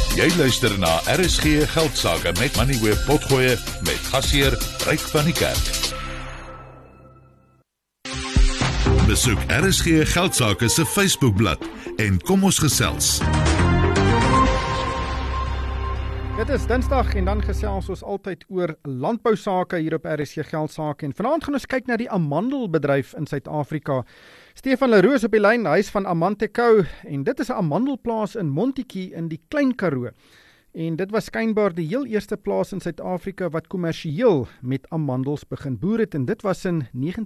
Jy luister na RSG Geldsaake met Money Web Potgoe met gasheer Ryk van die Kerk. Besoek RSG Geldsaake se Facebookblad en kom ons gesels. Dit is Dinsdag en dan gesels ons altyd oor landbousake hier op RSG Geldsaake en vanaand gaan ons kyk na die amandelbedryf in Suid-Afrika. Stefan Leroux is op die lyn, hy is van Amanteco en dit is 'n amandelplaas in Montetjie in die Klein Karoo. En dit was skynbaar die heel eerste plaas in Suid-Afrika wat kommersieel met amandels begin boer het en dit was in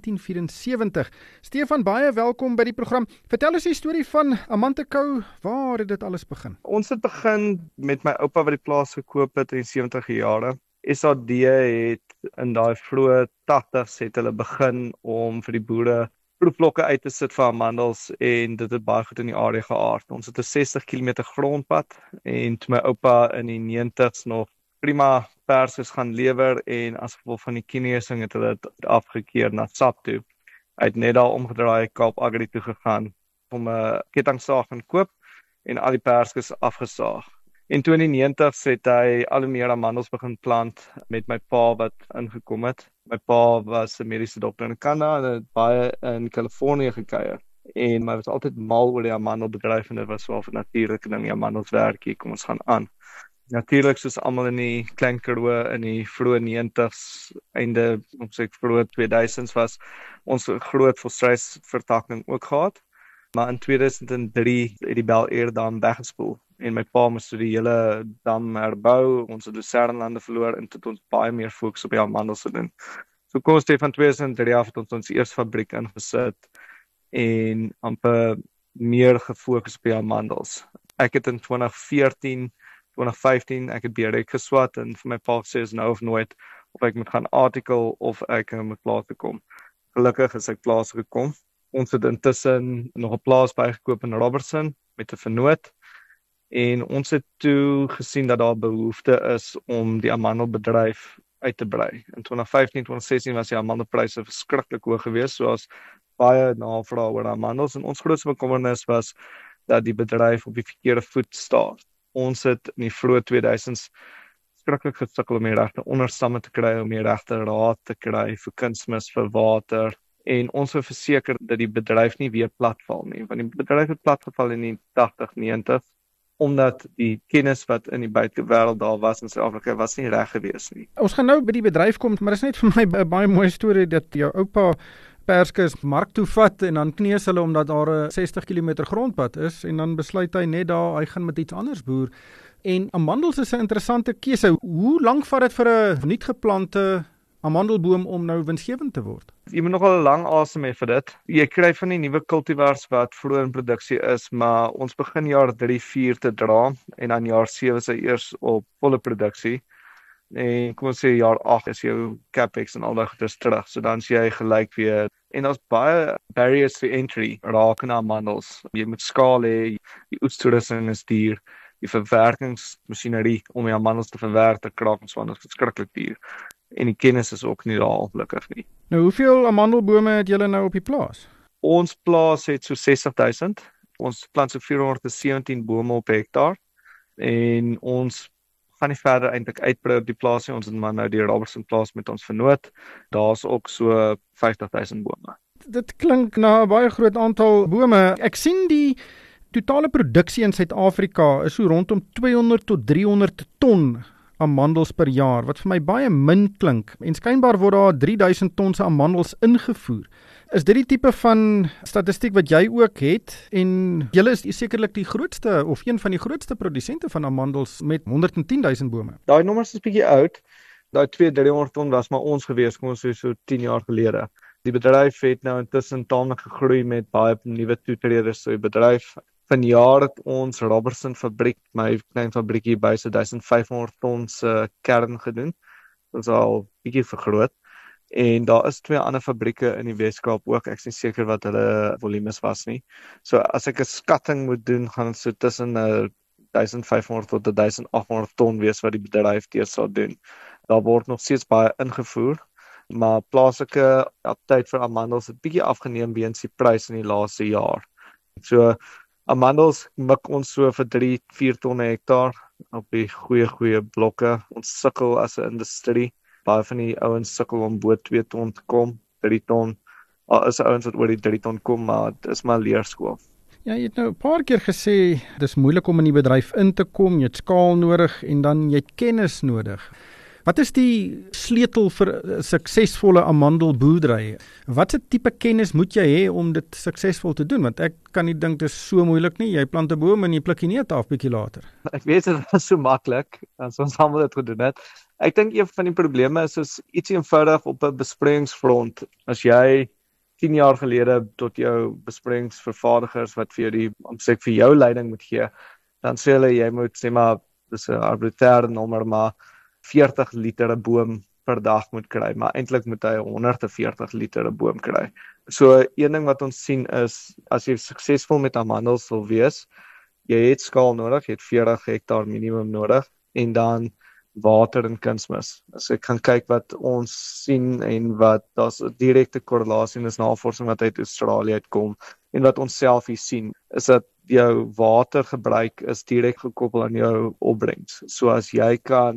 1974. Stefan, baie welkom by die program. Vertel ons die storie van Amanteco, waar het dit alles begin? Ons het begin met my oupa wat die plaas gekoop het in die 70e jare. SAD het in daai vroeë 80s het hulle begin om vir die boere proefblokke uit te sit vir amandels en dit het baie goed in die area geaard. Ons het 'n 60 km grondpad en toe my oupa in die 90s nog prima persies gaan lewer en as gevolg van die kinesing het hulle dit afgekeer na SAP toe. Hy het net daar omgedraai Kaap Agri toe gegaan om 'n kettingsaag gaan koop en al die persies afgesaag. En toe in die 90s het hy al hoe meer amandels begin plant met my pa wat ingekom het. My pa was 'n mediese dokter in Kanada en het baie in Kalifornië gekuier. En hy was altyd mal oor die amandelbedryf en dit was wel 'n natuurlike ding, die amandels werk hier, kom ons gaan aan. Natuurlik soos almal in die Klein Karoo in die vroeë 90s, einde vroeë 2000s was ons groot volstruisvertakking ook gehad. Maar in 2003 het die Bel Air dam weggespoel en my pa moes die hele dam herbou, ons het lucernlande verloor en het ons baie meer fokus op die amandels gedoen. So kom ons van 2003 af het ons eerste fabriek ingesit en amper meer gefokus op die amandels. Ek het in 2014, 2015, ek het beheer geswat en vir my pa gesê is nou of nooit of ek moet gaan artikel of ek moet plaas toe kom. Gelukkig is ek plaas gekom. Ons het intussen nog 'n plaas bygekoop in Robertson met 'n vennoot en ons het toe gesien dat daar behoefte is om die amandelbedryf uit te brei. In 2015, 2016 was die amandelpryse verskriklik hoog geweest, soos baie navraag oor amandels en ons grootste bekommernis was dat die bedryf op die verkeerde voet staan. Ons het in die vroeë 2000s verskriklik gesukkel om die regte onderstamme te kry, om die regte raad te kry vir kunsmis, vir water. En ons wil verseker dat die bedryf nie weer platval nie, want die bedryf het platgeval in die 80, 90, omdat die kennis wat in die buitewêreld daar was in Suid-Afrika was nie reg gewees nie. Ons gaan nou by die bedryf kom, maar dit is net vir my 'n baie mooi storie dat jou oupa perskes mark toe vat en dan kneus hulle omdat daar 'n 60 km grondpad is en dan besluit hy net daar, hy gaan met iets anders boer. En amandels is 'n interessante keuse. Hoe lank vat dit vir 'n nuut geplante amandelboom om nou winsgewend te word? Jy moet nogal 'n lang asem hê vir dit. Jy kry van die nuwe kultivars wat vroeg in produksie is, maar ons begin jaar 3, 4 te dra en dan jaar 7 is hy eers op volle produksie. En kom ons sê jaar 8 is jou capex en al daai goeders terug. So dan is jy gelyk weer. En daar's baie barriers to entry raak na amandels. Jy moet skaal hê, die oetstoerusting is duur. Die verwerkingsmasjinerie om die amandels te verwerk, te kraak en so aan is verskriklik duur. En die kennis is ook nie daar ongelukkig nie. Nou, hoeveel amandelbome het julle nou op die plaas? Ons plaas het so 60,000. Ons plant so 417 bome op hektaar. En ons gaan nie verder eintlik uitbrei op die plaas nie. Ons het maar nou die Robertson plaas met ons vennoot. Daar's ook so 50,000 bome. Dit klink na 'n baie groot aantal bome. Ek sien die totale produksie in Suid-Afrika is so rondom 200 tot 300 ton amandels per jaar, wat vir my baie min klink. En skynbaar word daar 3000 ton se amandels ingevoer. Is dit die tipe van statistiek wat jy ook het? En julle is sekerlik die grootste of een van die grootste produsente van amandels met 110,000 bome. Daai nommers is bietjie oud. Daai 200-300 ton was maar ons gewees, kom ons sê so 10 jaar gelede. Die bedryf het nou intussen taamlik gegroei met baie nuwe toetreders. So die bedryf vanjaar het ons Robertson fabriek, my klein fabriekie by so 1500 ton se kern gedoen. Dit is al bietjie vergroot. En daar is 2 ander fabrieke in die Weskaap ook. Ek is nie seker wat hulle volumes was nie. So as ek 'n skatting moet doen, gaan dit so tussen 1500 tot 1800 ton wees wat die bedryf sal doen. Daar word nog steeds baie ingevoer, maar plaaslike appetite vir amandels het bietjie afgeneem weens die prys in die laaste jaar. So amandels mik ons so vir 3-4 ton per hektaar op die goeie blokke. Ons sukkel as 'n industrie. Baie van die ouens sukkel om bo 2 ton te kom, 3 ton. Al is ouens wat oor die 3 ton kom, maar dit is maar leerskool. Ja, jy het nou 'n paar keer gesê dis moeilik om in die bedryf in te kom, jy het skaal nodig en dan jy het kennis nodig. Wat is die sleutel vir 'n suksesvolle amandelboerdery? Watse tipe kennis moet jy hê om dit suksesvol te doen? Want ek kan nie dink dit is so moeilik nie. Jy plant 'n boom en jy pluk die neute af bietjie later. Ek weet dit was so maklik as ons almal dit gedoen het. Ek dink een van die probleme is iets eenvoudig op 'n besproeiingsfront. As jy 10 jaar gelede tot jou besproeiingsvervaardigers wat vir jou vir jou leiding moet gee, dan sê hulle jy moet sê maar dis 'n arbitraire nommer, maar 40 liter 'n boom per dag moet kry, maar eintlik moet hy 140 liter 'n boom kry. So een ding wat ons sien is as jy suksesvol met amandels wil wees, jy het skaal nodig, jy het 40 hektaar minimum nodig en dan water en kunsmis. As ek kan kyk wat ons sien en wat daar's 'n direkte korrelasie in navorsing wat uit Australië uitkom en wat ons self hier sien, is dat jou watergebruik is direk gekoppel aan jou opbrengs. So as jy kan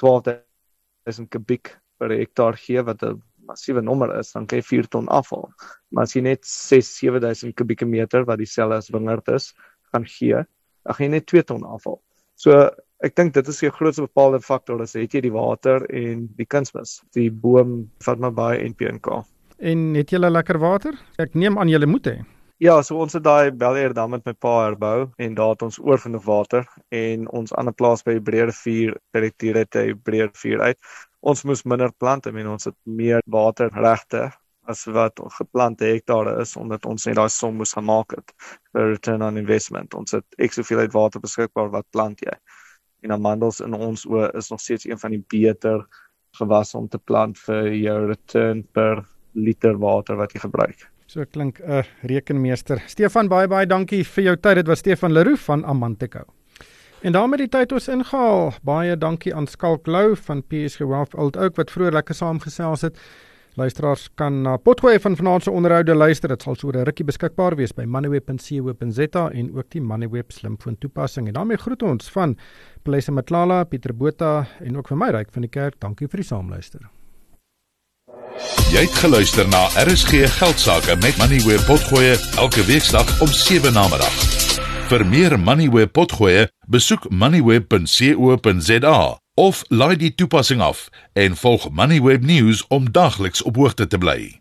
12.000 kubiek per hektaar gee, wat 'n massiewe nommer is, dan kan jy 4 ton afval. Maar as jy net 6-7.000 kubieke meter, wat dieselfde as wingerd is, gaan gee, dan gaan jy net 2 ton afval. So ek dink dit is jou grootste bepaalde faktor, is het jy die water en die kunsmis. Die boom vat maar baie NPK. En het julle lekker water? Ek neem aan julle moet hê. Ja, so ons het daai Bel-Air dam met my pa herbou en daar het ons oorgenoeg water en ons ander plaas by Breederivier, direk by Breederivier uit. Ons moes minder plant, ons het meer waterregte as wat geplante hektare is, omdat ons net daai som moes gemaak het vir return on investment. Ons het ek soveel uit water beskikbaar, wat plant jy? En amandels in ons oë is nog steeds een van die beter gewasse om te plant vir jou return per liter water wat jy gebruik. So klink 'n rekenmeester. Stefan, baie dankie vir jou tyd. Dit was Stefan Leroux van Amanteco. En daarmee die tyd ons ingehaal. Baie dankie aan Skalk Lou van PSG Wealth Old Oak wat vroeër lekker saamgesels het. Luisteraars kan na potgooi van vanaand se onderhoude luister. Dit sal so 'n rukkie beskikbaar wees by moneyweb.co.za en ook die Moneyweb slimfoon toepassing. En daarmee groet ons van Pelise Matlala, Pieter Botha en ook vir my Ryk van die Kerk. Dankie vir die saamluister. Jy het geluister na RSG Geldsaake met Moneyweb Potgooi elke weeksdag om 7 namiddag. Vir meer Moneyweb Potgooi, besoek moneyweb.co.za of laai die toepassing af en volg Moneyweb News om dagliks op hoogte te bly.